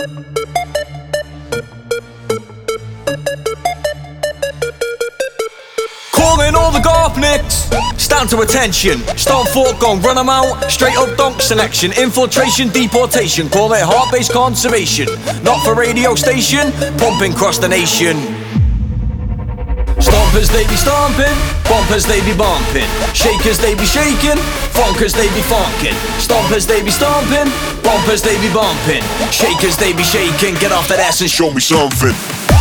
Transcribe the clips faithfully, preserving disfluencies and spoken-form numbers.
Calling all the Garthnicks, stand to attention. Start fork gone, run them out. Straight up donk selection, infiltration, deportation. Call it heart-based conservation. Not for radio station, pumping across the nation. Stompers they be stomping, bumpers they be bumping. Shakers they be shaking, funkers they be funkin'. Stompers they be stomping, bumpers they be bumping. Shakers they be shaking, get off that ass and show me something.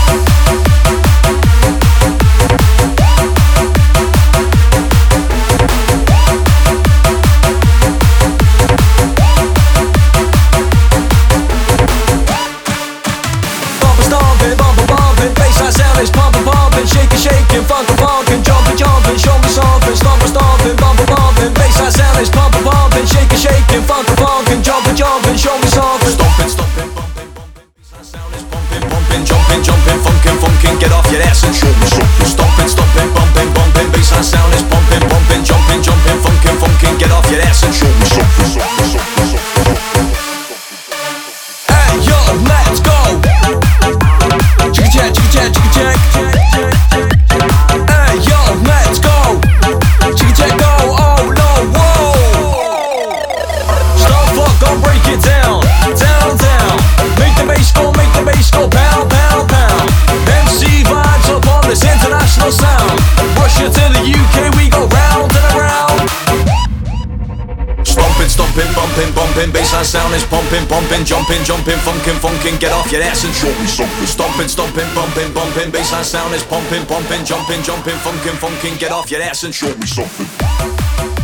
Is pumping, pumping, shaking, shaking, funkin', funkin', jumping, jumping, show me something, stomping, stomping, bumping, bumping, bassline sound is pumping, pumping, shaking, shaking, funkin', funkin', jumping, jumping, show me something, stomping, stomping, bumping, bumping, bassline sound is pumping, pumping, jumping, jumping, funkin', funkin', get off your ass and show me something, stomping, stomping, bumping, bumping, bassline sound is pumping, pumping, jumping, jumping, funkin', funkin', get off your ass and show me something, something, something, something. Hey yo, let's go. Chicka check, chicka check, chicka check. Hey yo, let's go. Chicka check, go, oh no, whoa. Stop, fuck, go break it down, down, down. Make the bass go, make the bass go, pound, pound, pound. M C vibes up on this international sound. Russia to the U K, we go round and around. Stomping, stomping, bumping, bumping, bassline sound is pumping, pumping, jumping, jumping, funkin', funkin', get off your ass and show me something. Stomping, stomping, bumping, bumping, bassline sound is pumping, pumping, jumping, jumping, funkin', funkin', get off your ass and show me something.